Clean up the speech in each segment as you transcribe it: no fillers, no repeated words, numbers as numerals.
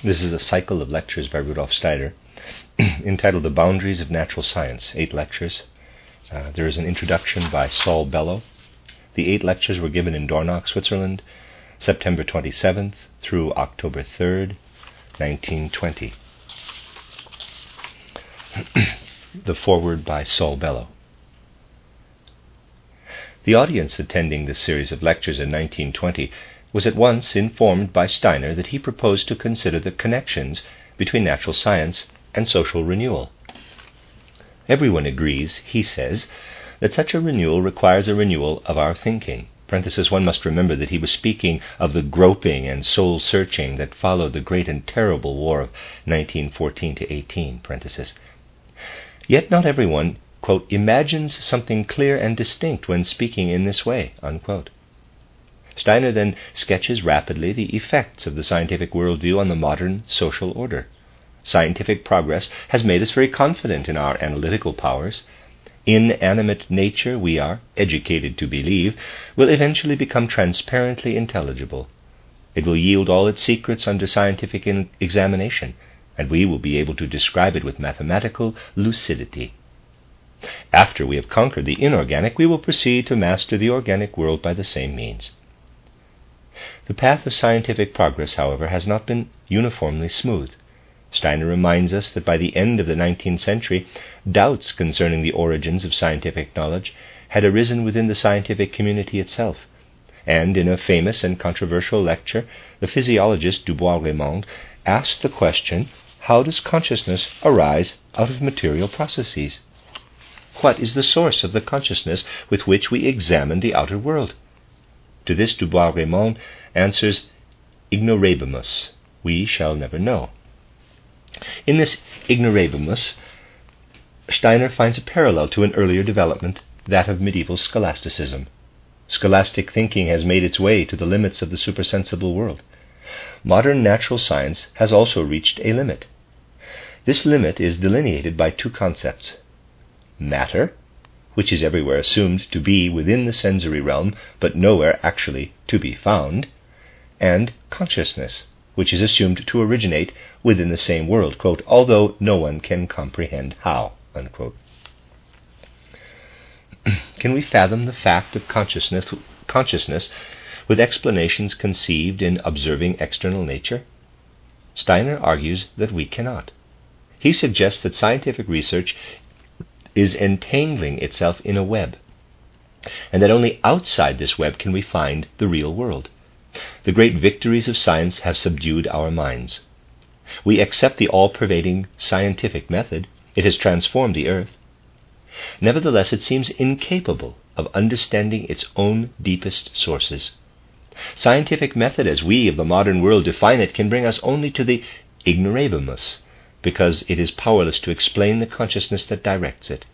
This is a cycle of lectures by Rudolf Steiner entitled The Boundaries of Natural Science, 8 lectures. There is an introduction by Saul Bellow. The 8 lectures were given in Dornach, Switzerland, September 27th through October 3rd, 1920. The foreword by Saul Bellow. The audience attending this series of lectures in 1920 was at once informed by Steiner that he proposed to consider the connections between natural science and social renewal. Everyone agrees, he says, that such a renewal requires a renewal of our thinking. One must remember that he was speaking of the groping and soul-searching that followed the great and terrible war of 1914-18. Yet not everyone, quote, imagines something clear and distinct when speaking in this way, unquote. Steiner then sketches rapidly the effects of the scientific worldview on the modern social order. Scientific progress has made us very confident in our analytical powers. Inanimate nature, we are educated to believe, will eventually become transparently intelligible. It will yield all its secrets under scientific examination, and we will be able to describe it with mathematical lucidity. After we have conquered the inorganic, we will proceed to master the organic world by the same means. The path of scientific progress, however, has not been uniformly smooth. Steiner reminds us that by the end of the 19th century, doubts concerning the origins of scientific knowledge had arisen within the scientific community itself, and in a famous and controversial lecture, the physiologist Dubois-Reymond asked the question, how does consciousness arise out of material processes? What is the source of the consciousness with which we examine the outer world? To this Dubois-Reymond answers, ignorabimus, we shall never know. In this ignorabimus, Steiner finds a parallel to an earlier development, that of medieval scholasticism. Scholastic thinking has made its way to the limits of the supersensible world. Modern natural science has also reached a limit. This limit is delineated by 2 concepts: matter, which is everywhere assumed to be within the sensory realm, but nowhere actually to be found, and consciousness, which is assumed to originate within the same world, quote, although no one can comprehend how, unquote. Can we fathom the fact of consciousness with explanations conceived in observing external nature? Steiner argues that we cannot. He suggests that scientific research is entangling itself in a web, and that only outside this web can we find the real world. The great victories of science have subdued our minds. We accept the all-pervading scientific method. It has transformed the earth. Nevertheless, it seems incapable of understanding its own deepest sources. Scientific method, as we of the modern world define it, can bring us only to the ignorabimus, because it is powerless to explain the consciousness that directs it.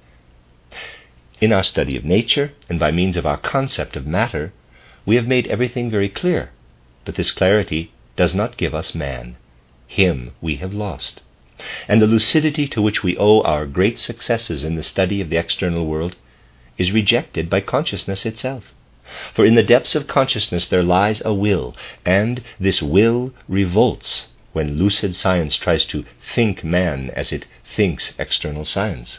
In our study of nature, and by means of our concept of matter, we have made everything very clear, but this clarity does not give us man. Him we have lost. And the lucidity to which we owe our great successes in the study of the external world is rejected by consciousness itself. For in the depths of consciousness there lies a will, and this will revolts when lucid science tries to think man as it thinks external science.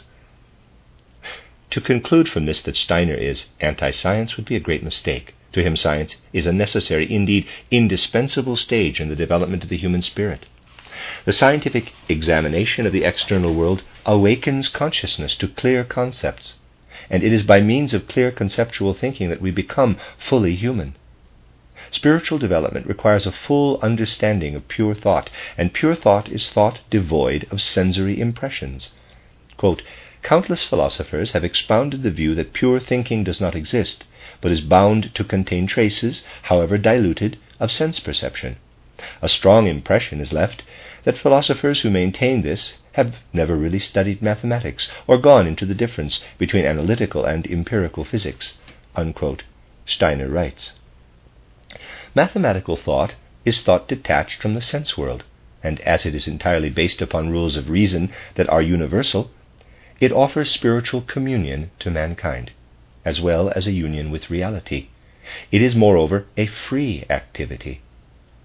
To conclude from this that Steiner is anti-science would be a great mistake. To him, science is a necessary, indeed indispensable stage in the development of the human spirit. The scientific examination of the external world awakens consciousness to clear concepts, and it is by means of clear conceptual thinking that we become fully human. Spiritual development requires a full understanding of pure thought, and pure thought is thought devoid of sensory impressions. Quote, countless philosophers have expounded the view that pure thinking does not exist, but is bound to contain traces, however diluted, of sense perception. A strong impression is left that philosophers who maintain this have never really studied mathematics or gone into the difference between analytical and empirical physics, unquote, Steiner writes. Mathematical thought is thought detached from the sense world, and as it is entirely based upon rules of reason that are universal, it offers spiritual communion to mankind, as well as a union with reality. It is, moreover, a free activity.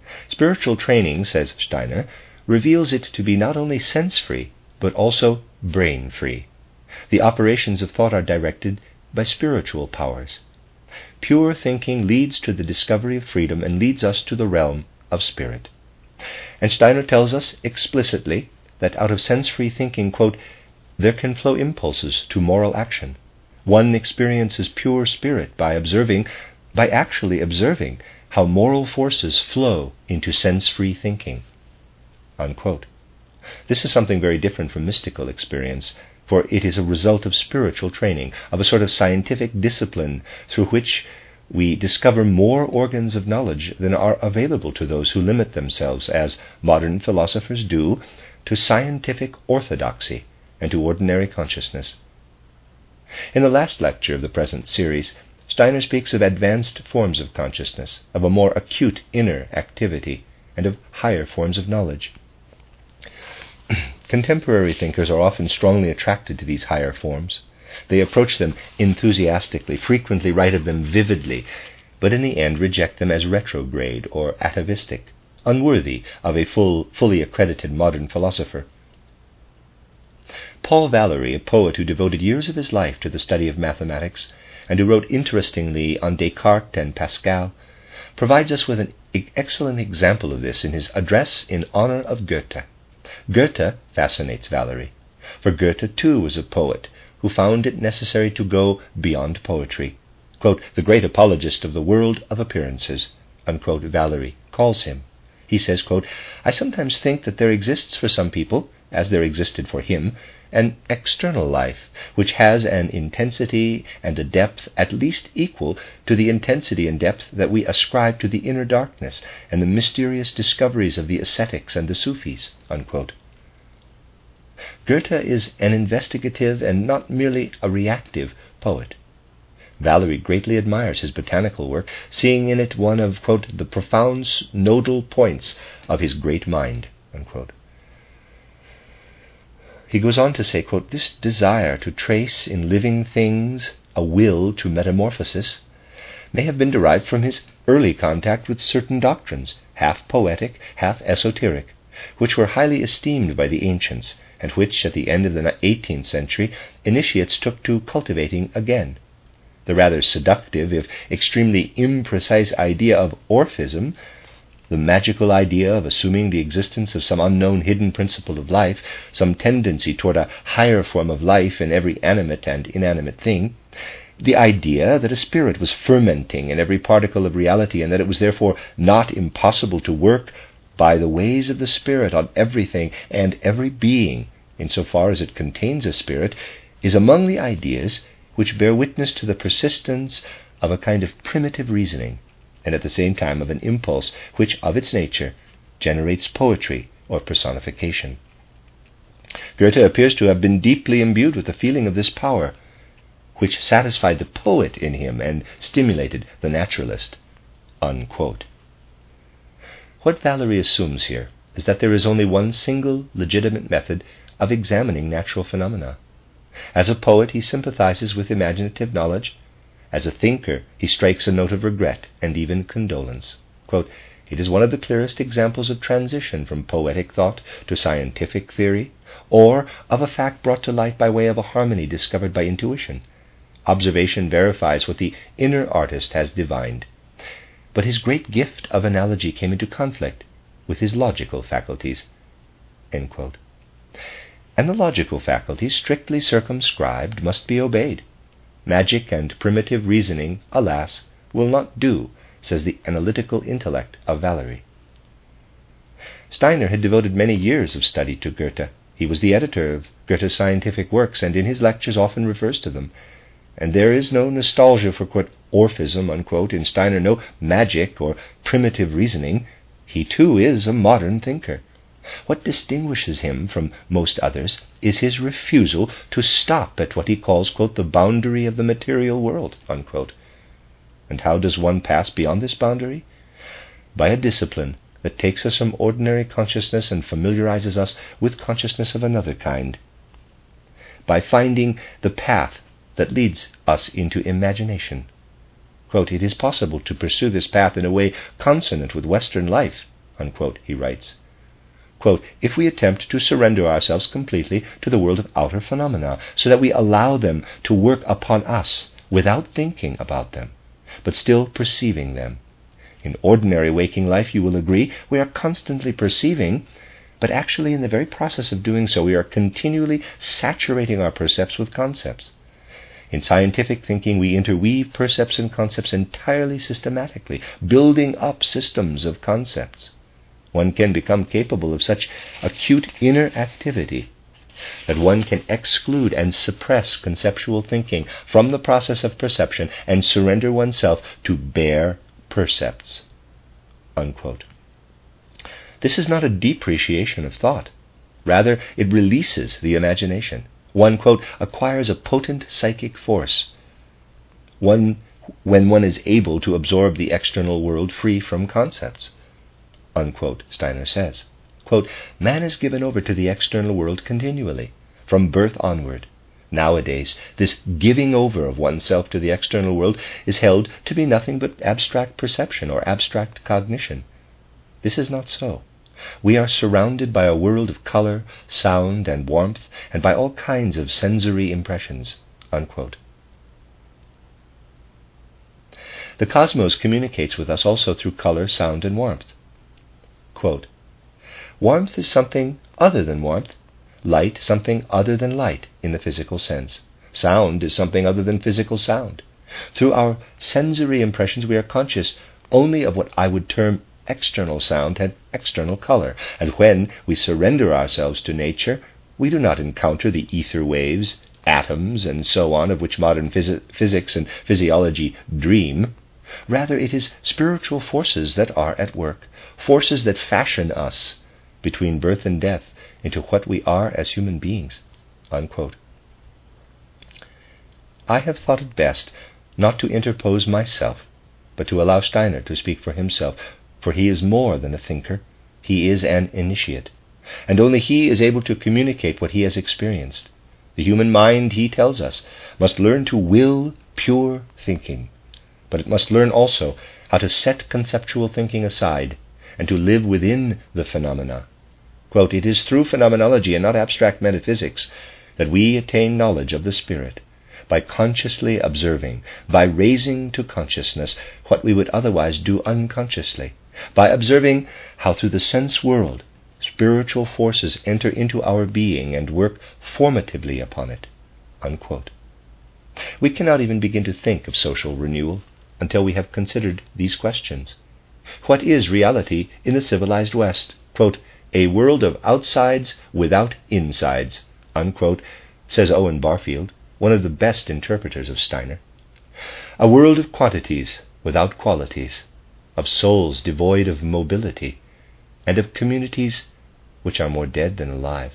Spiritual training, says Steiner, reveals it to be not only sense-free, but also brain-free. The operations of thought are directed by spiritual powers. Pure thinking leads to the discovery of freedom and leads us to the realm of spirit. And Steiner tells us explicitly that out of sense-free thinking, quote, there can flow impulses to moral action. One experiences pure spirit by actually observing how moral forces flow into sense-free thinking, unquote. This is something very different from mystical experience, for it is a result of spiritual training, of a sort of scientific discipline through which we discover more organs of knowledge than are available to those who limit themselves, as modern philosophers do, to scientific orthodoxy and to ordinary consciousness. In the last lecture of the present series, Steiner speaks of advanced forms of consciousness, of a more acute inner activity, and of higher forms of knowledge. Contemporary thinkers are often strongly attracted to these higher forms. They approach them enthusiastically, frequently write of them vividly, but in the end reject them as retrograde or atavistic, unworthy of a fully accredited modern philosopher. Paul Valéry, a poet who devoted years of his life to the study of mathematics and who wrote interestingly on Descartes and Pascal, provides us with an excellent example of this in his address in honor of Goethe. Goethe fascinates Valéry, for Goethe too was a poet who found it necessary to go beyond poetry. Quote, the great apologist of the world of appearances, unquote, Valéry calls him. He says, quote, I sometimes think that there exists for some people, as there existed for him, an external life, which has an intensity and a depth at least equal to the intensity and depth that we ascribe to the inner darkness and the mysterious discoveries of the ascetics and the Sufis, unquote. Goethe is an investigative and not merely a reactive poet. Valéry greatly admires his botanical work, seeing in it one of, quote, the profound nodal points of his great mind, unquote. He goes on to say, quote, this desire to trace in living things a will to metamorphosis may have been derived from his early contact with certain doctrines, half poetic, half esoteric, which were highly esteemed by the ancients, and which, at the end of the 18th century, initiates took to cultivating again. The rather seductive, if extremely imprecise idea of Orphism, the magical idea of assuming the existence of some unknown hidden principle of life, some tendency toward a higher form of life in every animate and inanimate thing, the idea that a spirit was fermenting in every particle of reality and that it was therefore not impossible to work by the ways of the spirit on everything and every being, insofar as it contains a spirit, is among the ideas which bear witness to the persistence of a kind of primitive reasoning, and at the same time of an impulse which, of its nature, generates poetry or personification. Goethe appears to have been deeply imbued with the feeling of this power, which satisfied the poet in him and stimulated the naturalist, unquote. What Valéry assumes here is that there is only one single legitimate method of examining natural phenomena. As a poet, he sympathizes with imaginative knowledge. As a thinker, he strikes a note of regret and even condolence. Quote, it is one of the clearest examples of transition from poetic thought to scientific theory, or of a fact brought to light by way of a harmony discovered by intuition. Observation verifies what the inner artist has divined. But his great gift of analogy came into conflict with his logical faculties. End quote. And the logical faculties, strictly circumscribed, must be obeyed. Magic and primitive reasoning, alas, will not do, says the analytical intellect of Valéry. Steiner had devoted many years of study to Goethe. He was the editor of Goethe's scientific works, and in his lectures often refers to them. And there is no nostalgia for, quote, Orphism, unquote, in Steiner, no magic or primitive reasoning. He too is a modern thinker. What distinguishes him from most others is his refusal to stop at what he calls, quote, the boundary of the material world, unquote. And how does one pass beyond this boundary? By a discipline that takes us from ordinary consciousness and familiarizes us with consciousness of another kind. By finding the path that leads us into imagination. Quote, it is possible to pursue this path in a way consonant with Western life, unquote, he writes. Quote, if we attempt to surrender ourselves completely to the world of outer phenomena, so that we allow them to work upon us without thinking about them, but still perceiving them. In ordinary waking life, you will agree, we are constantly perceiving, but actually in the very process of doing so, we are continually saturating our percepts with concepts. In scientific thinking, we interweave percepts and concepts entirely systematically, building up systems of concepts. One can become capable of such acute inner activity that one can exclude and suppress conceptual thinking from the process of perception and surrender oneself to bare percepts. Unquote. This is not a depreciation of thought. Rather, it releases the imagination. One, quote, acquires a potent psychic force when one is able to absorb the external world free from concepts. Unquote, Steiner says. Quote, man is given over to the external world continually, from birth onward. Nowadays, this giving over of oneself to the external world is held to be nothing but abstract perception or abstract cognition. This is not so. We are surrounded by a world of color, sound, and warmth, and by all kinds of sensory impressions. Unquote. The cosmos communicates with us also through color, sound, and warmth. Quote, warmth is something other than warmth, light something other than light in the physical sense. Sound is something other than physical sound. Through our sensory impressions, we are conscious only of what I would term external sound and external color, and when we surrender ourselves to nature, we do not encounter the ether waves, atoms, and so on, of which modern physics and physiology dream. Rather, it is spiritual forces that are at work, forces that fashion us between birth and death into what we are as human beings. Unquote. I have thought it best not to interpose myself, but to allow Steiner to speak for himself, for he is more than a thinker, he is an initiate, and only he is able to communicate what he has experienced. The human mind, he tells us, must learn to will pure thinking, but it must learn also how to set conceptual thinking aside and to live within the phenomena. Quote, it is through phenomenology and not abstract metaphysics that we attain knowledge of the spirit, by consciously observing, by raising to consciousness what we would otherwise do unconsciously, by observing how through the sense world spiritual forces enter into our being and work formatively upon it. Unquote. We cannot even begin to think of social renewal until we have considered these questions. What is reality in the civilized West? Quote, a world of outsides without insides, unquote, says Owen Barfield, one of the best interpreters of Steiner. A world of quantities without qualities, of souls devoid of mobility, and of communities which are more dead than alive.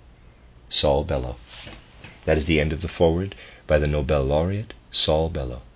Saul Bellow. That is the end of the foreword by the Nobel laureate Saul Bellow.